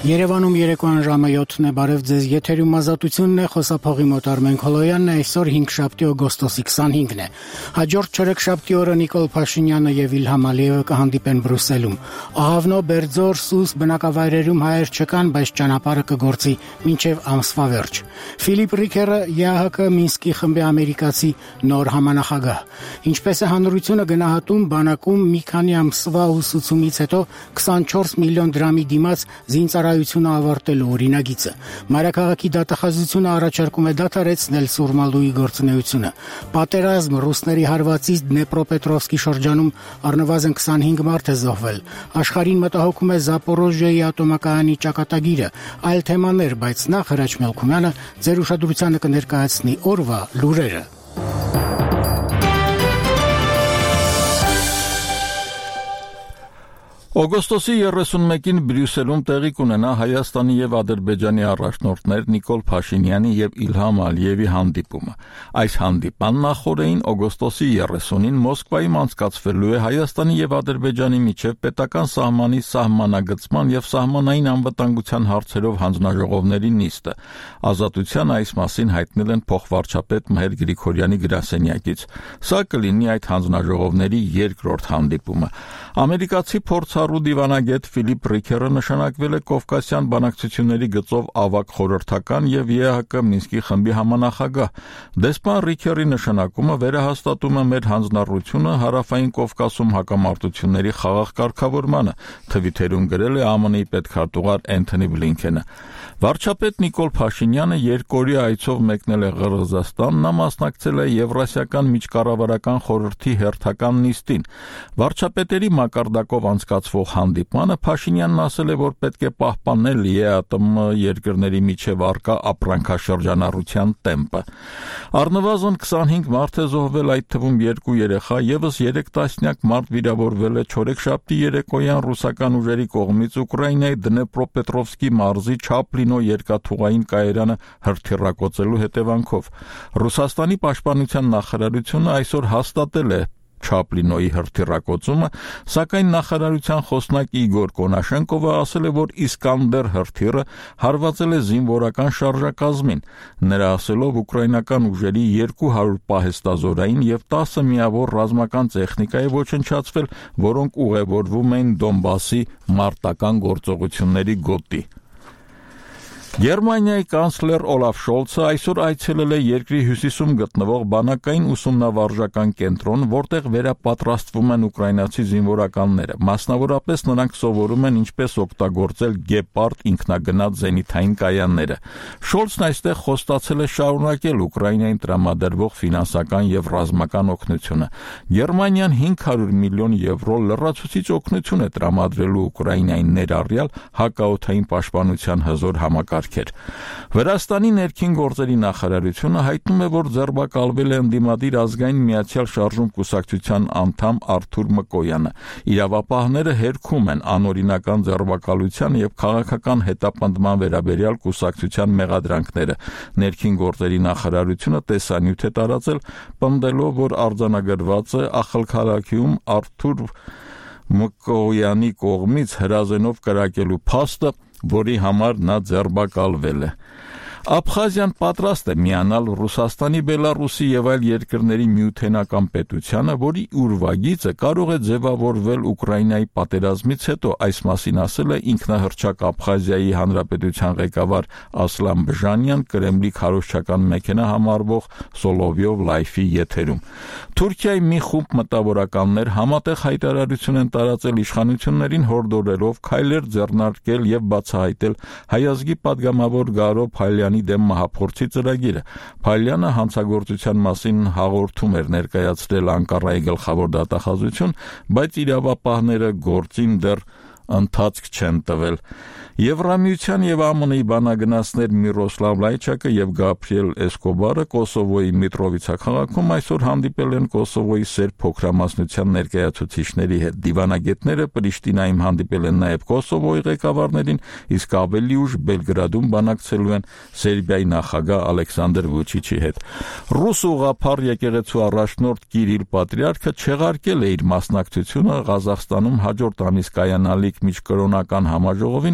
Երևանում երեկոյան ժամը 7-ն է, բարև ձեզ, եթերում ազատությունն է, խոսափողի մոտ Արմեն Քոլոյանն է, այսօր 5 օգոստոսի 25-ն է։ Հաջորդ չորեքշաբթի օրը Նիկոլ Փաշինյանը եւ Իլհամ Ալիևը կհանդիպեն Բրյուսելում։ Ահավնո, Բերձոր, Սուս բնակավայրերում հայեր չկան, բայց ճանապարհը կգործի մինչեւ ամսվա վերջ։ Ֆիլիպ Ռիքերը ԵԱՀԿ Մինսկի խմբի ամերիկացի նոր համանախագահ։ Ինչպես է հանրությունը գնահատում բանակում մի քանի ամսվա ուսուցումից հետո 24 միլիոն դրամի դիմաց զինծառայությունը ավարտելու օրինագիծը։ Մայրաքաղաքի դատախազությունը առաջարկում է դադարեցնել Սուրմալուի գործունեությունը։ Պատերազմ ռուսների հարվածից Դնեպրոպետրովսկի շրջանում առնվազն 25 մարդ է զոհվել։ Աշխարհին մտահոգում է Զապորոժիայի ատոմակայանի ճակատագիրը։ Այլ թեմաներ, բայց նախ Հրաչ Մելքումյանը ձեր ուշադրությանը կներկայացնի օրվա լուրերը։ Օգոստոսի 31-ին Բրյուսելում տեղի կունենա Հայաստանի եւ Ադրբեջանի առաջնորդներ Նիկոլ Փաշինյանի եւ Իլհամ Ալիևի հանդիպումը։ Այս հանդիպման նախօրեին օգոստոսի 30-ին Մոսկվայում անցկացվելու է Հայաստանի եւ Ադրբեջանի միջև պետական սահմանի սահմանագծման եւ սահմանային անվտանգության հարցերով հանձնաժողովների նիստը։ Ազատության այս մասին հայտնել են փոխվարչապետ Մհեր Գրիգորյանի գրասենյակից։ Սա կլինի այդ հանձնաժողովների երկրորդ հանդիպումը։ Ամերիկացի փորձառու դիվանագետ Ֆիլիպ Ռիքերը նշանակվել է Կովկասյան բանակցությունների գծով ավագ խորհրդական եւ ԵԱՀԿ Մինսկի խմբի համանախագահ։ Դեսպան Ռիքերի նշանակումը վերահաստատում է մեր հանձնառությունը Հարավային Կովկասում հակամարտությունների խաղաղ կարգավորմանը, թվիթերում գրել է ԱՄՆ-ի պետքարտուղար Էնթոնի Բլինքենը։ Վարչապետ Նիկոլ Փաշինյանը երկօրյա այցով մեկնել է Ղրղզստան, նա մասնակցել է Եվրասիական միջկառավարական խորհրդի հերթական նիստին։ Վարչապետերի մակարդակով անցկացվող հանդիպմանը Փաշինյանն ասել է, որ պետք է պահպանել ԵԱՏՄ երկրների միջև առկա ապրանքաշրջանառության տեմպը։ Առնվազն 25 մարդ է զոհվել, այդ թվում 2 երեխա, եւս 3 տասնյակ մարդ վիրավորվել է չորեքշաբթի երեկոյան ռուսական ուժերի կողմից Ուկրաինայի Դնեպրոպետրովսկի մարզի Չապլինո երկաթուղային կայարանը հրթիռակոծելու հետևանքով։ Ռուսաստանի պաշտպանության նախարարությունը այսօր հաստատել է Չապլինոյի հրթիռակոծումը, սակայն նախարարության խոսնակ Իգոր Կոնաշենկովը ասել է, որ Իսկանդեր հրթիռը հարվածել է զինվորական շարժակազմին։ Նրա ասելով ուկրաինական ուժերի 200 պահեստազորային եւ 10 միավոր ռազմական տեխնիկա է ոչնչացվել, որոնք ուղևորվում էին Դոնբասի մարտական գործողությունների գոտի։ Գերմանիայի կանցլեր Օլաֆ Շոլցը այսօր այցելել է երկրի հյուսիսում գտնվող բանակային ուսումնավարժական կենտրոն, որտեղ վերապատրաստվում են ուկրաինացի զինվորականները։ Մասնավորապես նրանք սովորում են ինչպես օգտագործել Գեպարդ ինքնագնաց զենիթային կայանները։ Շոլցն այստեղ խոստացել է շարունակել Ուկրաինային տրամադրվող ֆինանսական եւ ռազմական օգնությունը։ Գերմանիան 500 միլիոն եվրո լրացուցիչ օգնություն է տրամադրելու Ուկրաինային ներառյալ հակաօդային պաշտպանության հզոր համակարգեր։ Վրաստանի ներքին գործերի նախարարությունը հայտնում է, որ ձերբակալվել է ընդդիմադիր ազգային միացյալ շարժում կուսակցության անդամ Արթուր Մկոյանը։ Իրավապահները հերքում են անօրինական ձերբակալության եւ քաղաքական հետապնդման վերաբերյալ կուսակցության մեղադրանքները։ Ներքին գործերի նախարարությունը տեսանյութ է տարածել, պնդելով, որ արձանագրված է Ախալքալաքիում Արթուր Մկոյանի կողմից հրազենով կրակելու փաստը, որի համար նա ձերբակալվել է։ Աբխազիան պատրաստ է միանալ Ռուսաստանի, Բելարուսի եւ այլ երկրների միութենական պետությանը, որի ուրվագիծը կարող է ձևավորվել Ուկրաինայի պատերազմից հետո, այս մասին ասել է ինքնահռչակ Աբխազիայի հանրապետության ղեկավար Ասլան Բժանյան Կրեմլի քարոզչական մեքենա համարվող Սոլովյով լայֆի եթերում։ Թուրքիայի մի խումբ մտավորականներ համատեղ հայտարարություն են տարածել իշխանություններին հորդորելով քայլեր ձեռնարկել եւ բացահայտել հայազգի падգամավոր Գարո Փալյանի դեմ մահափորձի ծրագիրը։ Փալյանը հանցագործության մասին հաղորդում էր ներկայացրել Անկարայի գլխավոր դատախազություն, բայց իրավապահները գործին դեռ ընթացք չեն տվել։ Եվրամիության եւ ԱՄՆ-ի բանագնացներ Միրոսլավ Լայչակը եւ Գաբրիել Էսկոբարը Կոսովոյի Միտրովիցա քաղաքում այսօր հանդիպել են Կոսովոյի սերբ փոքրամասնության ներկայացուցիչների հետ։ Դիվանագետները Պրիշտինայում հանդիպել են նաեւ Կոսովոյի ղեկավարներին, իսկ ավելի ուշ Բելգրադում բանակցելու են Սերբիայի նախագահ Ալեքսանդր Վուչիչի հետ։ Ռուս ուղղափառ եկեղեցու առաջնորդ Կիրիլ Պատրիարքը չեղարկել է իր մասնակցությունը Ղազախստանում հաջորդ ամիս կայանալիք միջկրոնական համաժողովին,